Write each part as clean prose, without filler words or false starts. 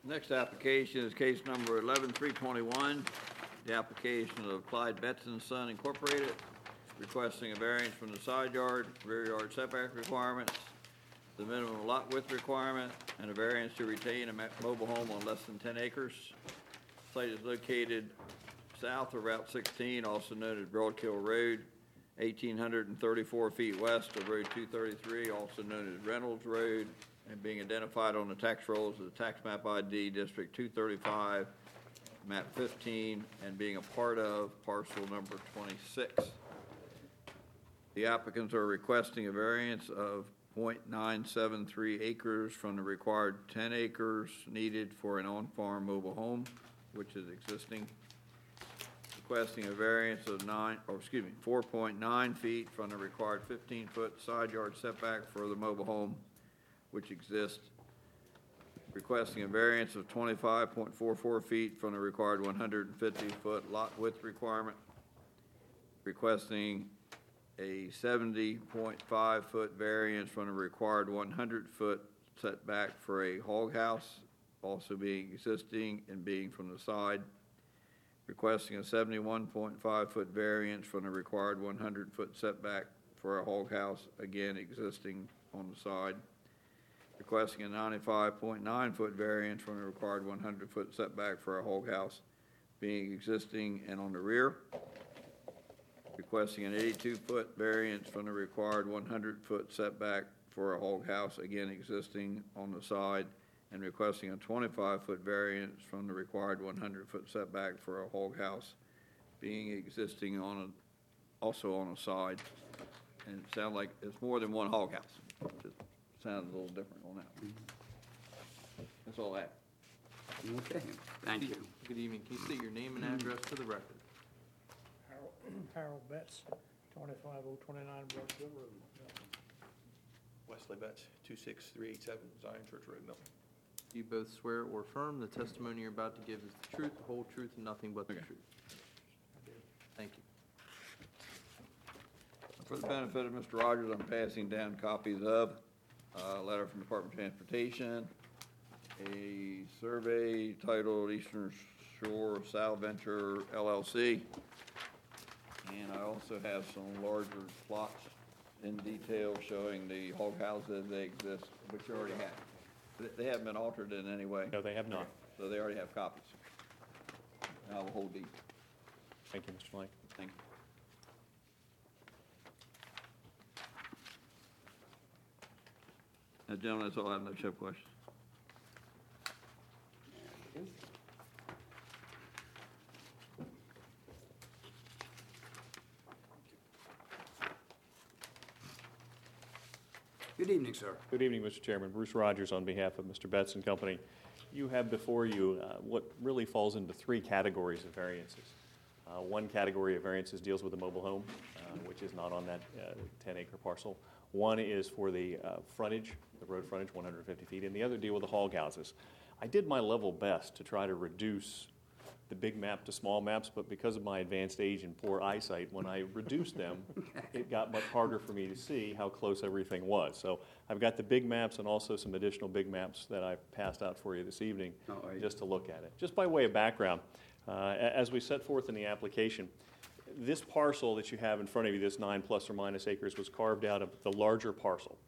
Next application is case number 11321, the application of Clyde Betts & Son Incorporated, requesting a variance from the side yard, rear yard setback requirements, the minimum lot width requirement, and a variance to retain a mobile home on less than 10 acres. Site is located south of Route 16, also known as Broadkill Road, 1,834 feet west of Road 233, also known as Reynolds Road, and being identified on the tax rolls as the tax map ID District 235, map 15, and being a part of parcel number 26. The applicants are requesting a variance of 0.973 acres from the required 10 acres needed for an on-farm mobile home, which is existing. Requesting a variance of 4.9 feet from the required 15-foot side yard setback for the mobile home, which exists. Requesting a variance of 25.44 feet from the required 150-foot lot width requirement. Requesting a 70.5-foot variance from the required 100-foot setback for a hog house, also being existing and being from the side. Requesting a 71.5-foot variance from the required 100-foot setback for a hog house, again existing on the side. Requesting a 95.9-foot variance from the required 100-foot setback for a hog house, being existing and on the rear. Requesting an 82-foot variance from the required 100-foot setback for a hog house, again existing on the side, and requesting a 25-foot variance from the required 100-foot setback for a hog house, being existing also on the side. And it sounds like it's more than one hog house. Just sounds a little different on that one. That's all I have. Okay, thank you. Good evening. Can you state your name and address for the record? Harold Betts, 25029 Broadkill Road. Wesley Betts, 26387 Zion Church Road, Milton. Do you both swear or affirm the testimony you're about to give is the truth, the whole truth, and nothing but the truth? Thank you. For the benefit of Mr. Rogers, I'm passing down copies of a letter from the Department of Transportation, a survey titled Eastern Shore Sal Venture LLC, and I also have some larger plots in detail showing the hog houses they exist, which you already have. They haven't been altered in any way. No, they have not. So they already have copies. And I will hold these. Thank you, Mr. Blank. Thank you. Now, gentlemen, that's all I have. No show questions. Good evening, sir. Good evening, Mr. Chairman. Bruce Rogers on behalf of Mr. Betts and Company. You have before you what really falls into three categories of variances. One category of variances deals with the mobile home, which is not on that 10-acre parcel. One is for the frontage, the road frontage, 150 feet, and the other deal with the hog houses. I did my level best to try to reduce the big map to small maps, but because of my advanced age and poor eyesight, when I reduced them, it got much harder for me to see how close everything was. So I've got the big maps and also some additional big maps that I've passed out for you this evening just to look at it. Just by way of background, as we set forth in the application, this parcel that you have in front of you, this 9 plus or minus acres, was carved out of the larger parcel.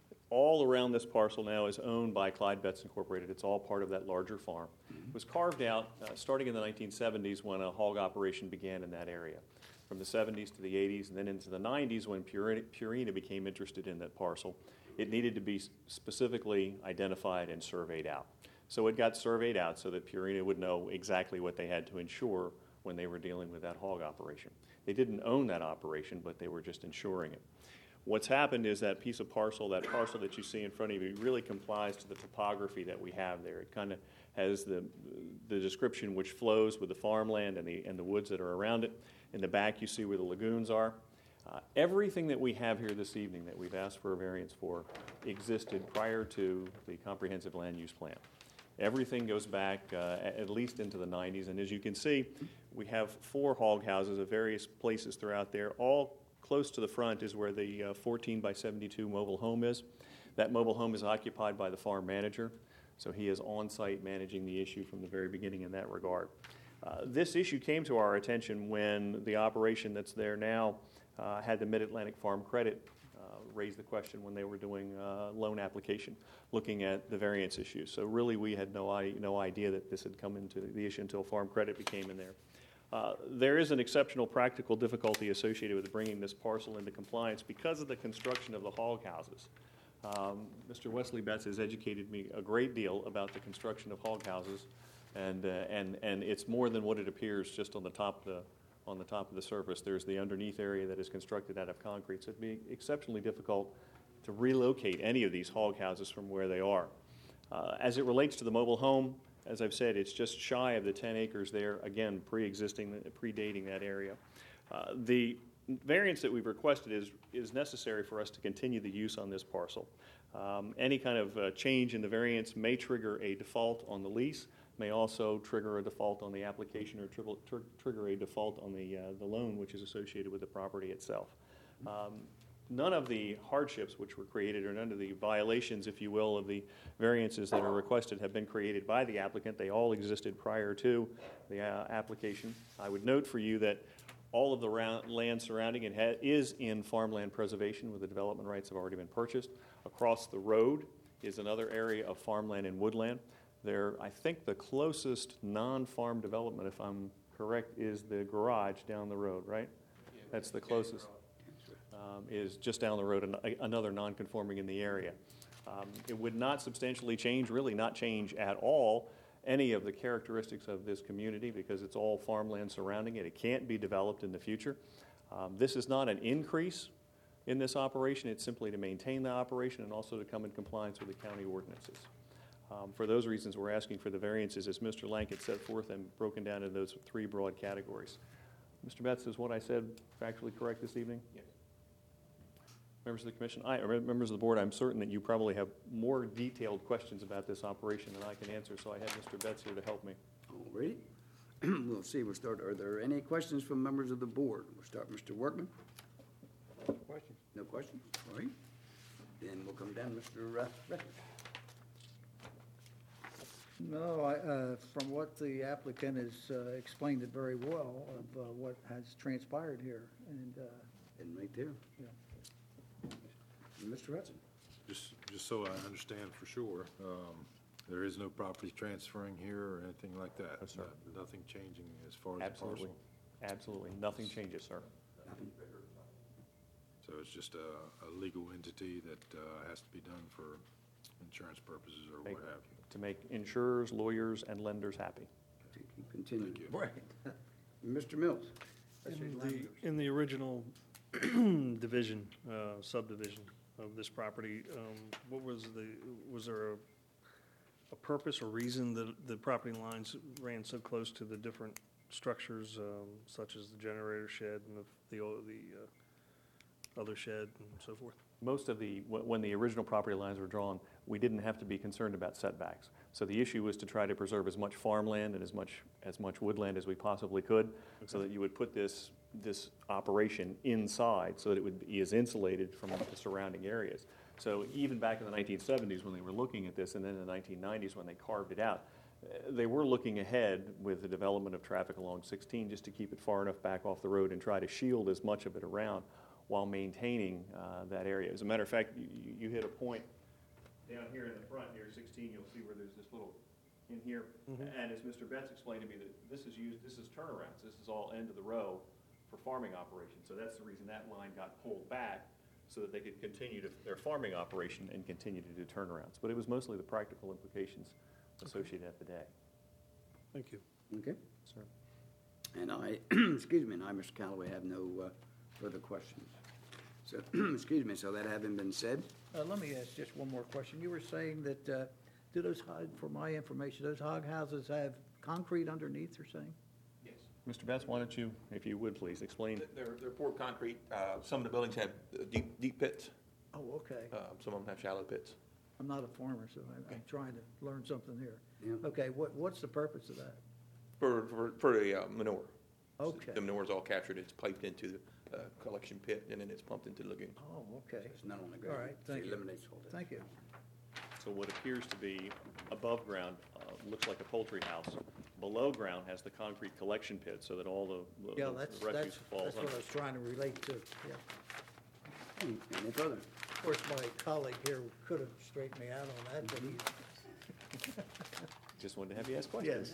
All around this parcel now is owned by Clyde Betts Incorporated. It's all part of that larger farm. It was carved out starting in the 1970s when a hog operation began in that area. From the 70s to the 80s and then into the 90s when Purina became interested in that parcel, it needed to be specifically identified and surveyed out. So it got surveyed out so that Purina would know exactly what they had to insure when they were dealing with that hog operation. They didn't own that operation, but they were just insuring it. What's happened is that piece of parcel, that parcel that you see in front of you, really complies to the topography that we have there. It kind of has the description which flows with the farmland and the woods that are around it. In the back, you see where the lagoons are. Everything that we have here this evening that we've asked for a variance for existed prior to the comprehensive land use plan. Everything goes back at least into the 90s, and as you can see, we have 4 hog houses at various places throughout there. All close to the front is where the 14 by 72 mobile home is. That mobile home is occupied by the farm manager. So he is on-site managing the issue from the very beginning in that regard. This issue came to our attention when the operation that's there now had the Mid-Atlantic Farm Credit raise the question when they were doing loan application, looking at the variance issues. So really, we had no idea that this had come into the issue until Farm Credit became in there. There is an exceptional practical difficulty associated with bringing this parcel into compliance because of the construction of the hog houses. Mr. Wesley Betts has educated me a great deal about the construction of hog houses, and it's more than what it appears just on the top of the surface. There's the underneath area that is constructed out of concrete, so it'd be exceptionally difficult to relocate any of these hog houses from where they are. As it relates to the mobile home, as I've said, it's just shy of the 10 acres there, again, predating that area. The variance that we've requested is necessary for us to continue the use on this parcel. Any kind of change in the variance may trigger a default on the lease, may also trigger a default on the application, or trigger a default on the loan which is associated with the property itself. None of the hardships which were created, or none of the violations, if you will, of the variances that are requested have been created by the applicant. They all existed prior to the application. I would note for you that all of the land surrounding it is in farmland preservation, where the development rights have already been purchased. Across the road is another area of farmland and woodland. There, I think the closest non-farm development, if I'm correct, is the garage down the road, right? Yeah, that's the closest. Is just down the road, another non-conforming in the area. It would not substantially change, really not change at all, any of the characteristics of this community, because it's all farmland surrounding it. It can't be developed in the future. This is not an increase in this operation. It's simply to maintain the operation and also to come in compliance with the county ordinances. For those reasons, we're asking for the variances as Mr. Lankett set forth and broken down into those three broad categories. Mr. Betts, is what I said factually correct this evening? Yes. Members of the commission, members of the board, I'm certain that you probably have more detailed questions about this operation than I can answer, so I have Mr. Betts here to help me. All righty. We'll see. We'll start. Are there any questions from members of the board? We'll start Mr. Workman. Question? No questions? All right. Then we'll come down to Mr. Record. No, from what the applicant has explained it very well of what has transpired here, and And right there. yeah. Mr. Hudson. Just so I understand for sure, there is no property transferring here or anything like that? No, sir. Nothing changing as far as the Absolutely. parcel? Absolutely. Nothing changes, sir. Nothing. So it's just a legal entity that has to be done for insurance purposes or what have you? To make insurers, lawyers, and lenders happy. Continue. Thank you. Right. Mr. Mills. In the original division, subdivision of this property, what was there a purpose or reason that the property lines ran so close to the different structures, such as the generator shed and the other shed and so forth? Most of when the original property lines were drawn, we didn't have to be concerned about setbacks. So the issue was to try to preserve as much farmland and as much woodland as we possibly could, so that you would put this operation inside so that it would be as insulated from the surrounding areas. So even back in the 1970s when they were looking at this, and then in the 1990s when they carved it out, they were looking ahead with the development of traffic along 16 just to keep it far enough back off the road and try to shield as much of it around while maintaining that area. As a matter of fact, you hit a point down here in the front, near 16, you'll see where there's this little in here. And as Mr. Betts explained to me, that this is turnarounds. This is all end of the row for farming operations. So that's the reason that line got pulled back, so that they could continue their farming operation and continue to do turnarounds. But it was mostly the practical implications associated at the day. Thank you. Okay. Sir. And I, excuse me, and I, Mr. Callaway, have no further questions. So, excuse me, so that having been said, Let me ask just one more question. You were saying that, do those, for my information, those hog houses have concrete underneath, you're saying? Yes. Mr. Betts, why don't you, if you would please, explain. They're poured concrete. Some of the buildings have deep pits. Oh, okay. Some of them have shallow pits. I'm not a farmer, so I'm trying to learn something here. Yeah. Okay, what's the purpose of that? For the manure. Okay. The manure is all captured. It's piped into the collection pit, and then it's pumped into the lagoon. Oh, okay. it's not on the ground. All right, So thank it you. eliminates all that. Thank you. So what appears to be above ground looks like a poultry house. Below ground has the concrete collection pit, so that all the Yeah, the that's refuse falls what under. I was trying to relate to, yeah. Any further? Of course, my colleague here could have straightened me out on that, but he, Just wanted to have you ask questions.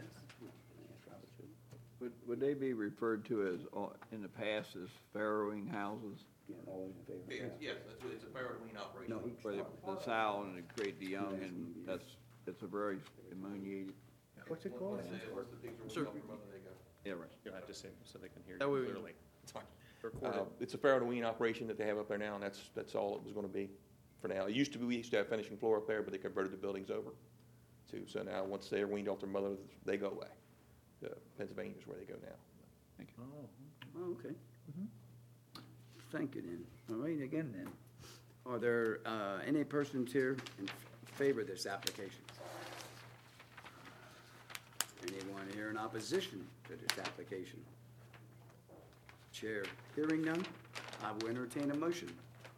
Would they be referred to as, in the past, as farrowing houses? Yeah, all those in favor? Yes, it's a Farrowing operation. No, Where the sow and they create the young, and it's a very ammoniated, what's it called? Once the pigs are weaned off their mother, they go. yeah, right. You'll have to say so they can hear That you way we- clearly. It's fine. Record it. It's a farrow to wean operation that they have up there now, and that's all it was gonna be for now. It used to be, we used to have finishing floor up there, but they converted the buildings over to, so now, once they're weaned off their mother, they go away. Pennsylvania's where they go now. Oh, okay. Thank you then. All right, again then. Are there any persons here in favor of this application? Anyone here in opposition to this application? Chair, hearing none, I will entertain a motion.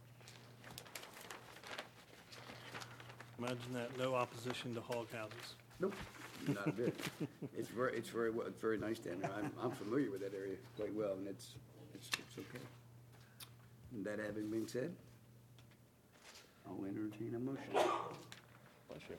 Imagine that, no opposition to hog houses. Nope. Not a bit. It's very nice down there. I'm familiar with that area quite well, and it's okay. And that having been said, I'll entertain a motion. Bless you.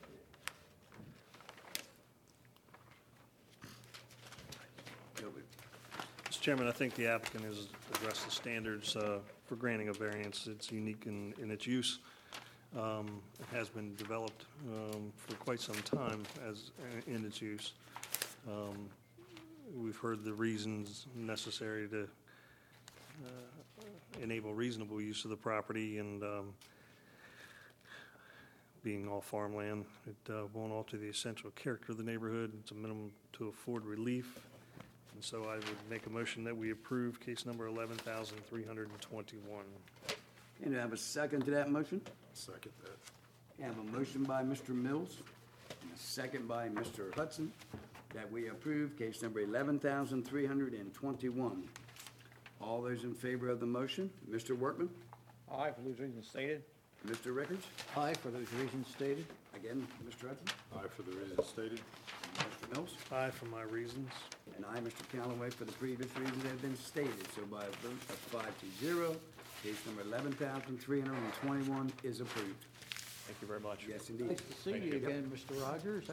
Go with- Mr. Chairman, I think the applicant has addressed the standards for granting a variance. It's unique in its use. It has been developed for quite some time as in its use. We've heard the reasons necessary to enable reasonable use of the property, and being all farmland, it won't alter the essential character of the neighborhood. It's a minimum to afford relief. And so I would make a motion that we approve case number 11,321. And do I have a second to that motion? Second that. I have a motion by Mr. Mills and a second by Mr. Hudson that we approve case number 11,321. All those in favor of the motion, Mr. Workman, Aye, for those reasons stated. Mr. Rickards, Aye, for those reasons stated. again, Mr. Hudson, Aye for the reasons stated. and Mr. Mills, Aye for my reasons. and I, Mr. Callaway, for the previous reasons that have been stated. So by a vote of 5-0, case number 11,321 is approved. Thank you very much. Yes, indeed. Nice to see you again, Mr. Rogers.